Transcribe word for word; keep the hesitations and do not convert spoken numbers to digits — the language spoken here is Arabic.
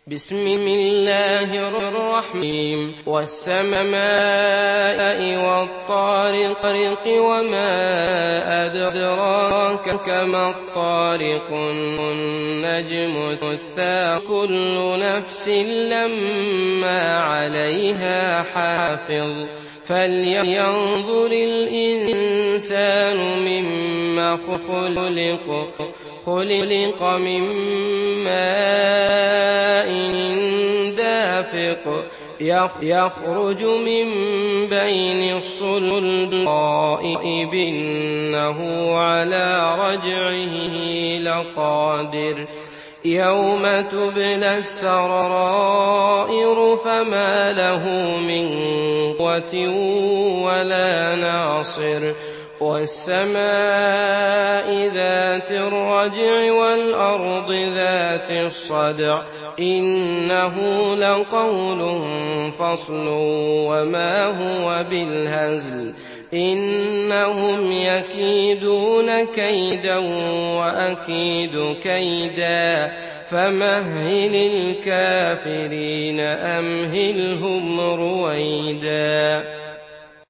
بسم الله الرحمن الرحيم والسماء والطارق وما أدراك ما الطارق النجم الثاقب كل نفس لما عليها حافظ فلينظر الإنسان مما خلق خلق من ماء دافق يخرج من بين الصلب إنه على رجعه لقادر يوم تبلى السرائر فما له من قوة ولا ناصر والسماء ذات الرجع والأرض ذات الصدع إنه لقول فصل وما هو بالهزل إنهم يكيدون كيدا وأكيد كيدا فمهل الكافرين أمهلهم رويدا